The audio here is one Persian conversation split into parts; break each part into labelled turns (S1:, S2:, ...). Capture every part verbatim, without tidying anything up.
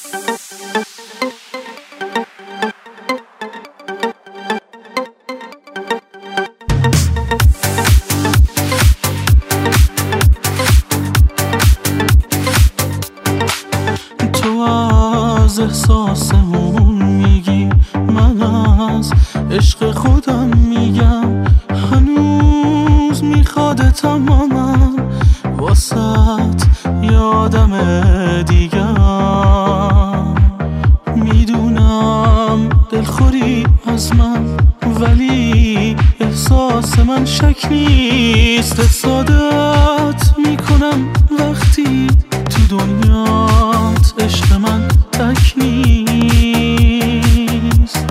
S1: از احساسمون میگی، من از عشق خودم میگم. هنوز میخواد تماما واسط یادم دیگم. میدونم دلخوری از من، ولی احساس من شک نیست. حسادت میکنم وقتی تو دنیات عشق من تک نیست.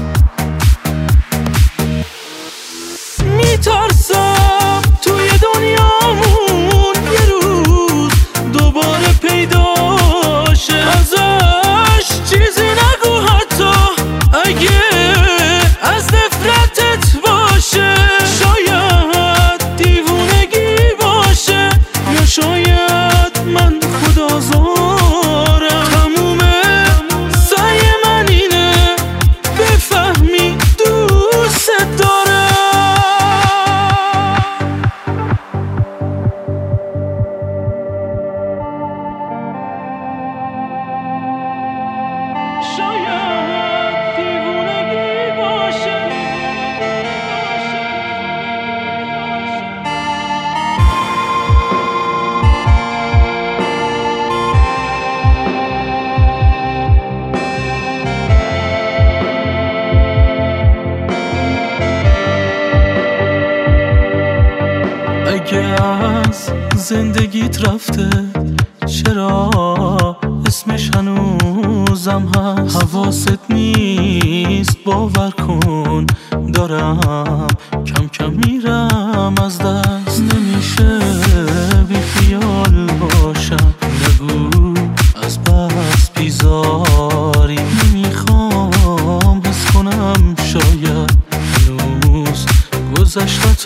S1: میترسم توی دنیامون یه روز دوباره پیدا شه، ازش چیزی نگو حتی اگه از نفرتت باشه. شاید دیوونگی باشه، یا شاید من خدازارم. تمومه سعی من اینه بفهمی دوست دارم. شاید دیوونگی باشه. اگه از زندگیت رفته چرا اسمش هنوزم هست؟ حواست نیست باور کن، دارم کم کم میرم از دست. نمیشه بی خیال باشم، نگو از بس بیزاری. نمیخوام حس کنم شاید هنوز گذشتت